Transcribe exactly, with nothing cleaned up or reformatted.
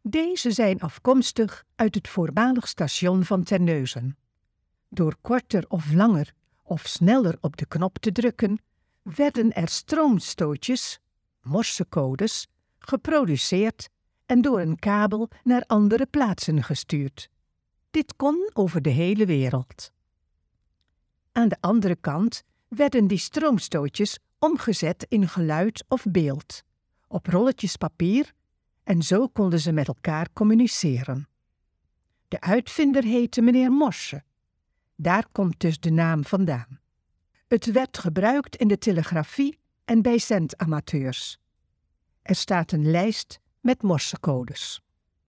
Deze zijn afkomstig uit het voormalig station van Terneuzen. Door korter of langer of sneller op de knop te drukken, werden er stroomstootjes, morsecodes, geproduceerd en door een kabel naar andere plaatsen gestuurd. Dit kon over de hele wereld. Aan de andere kant werden die stroomstootjes omgezet in geluid of beeld, op rolletjes papier, en zo konden ze met elkaar communiceren. De uitvinder heette meneer Morse. Daar komt dus de naam vandaan. Het werd gebruikt in de telegrafie en bij zendamateurs. Er staat een lijst met morsecodes.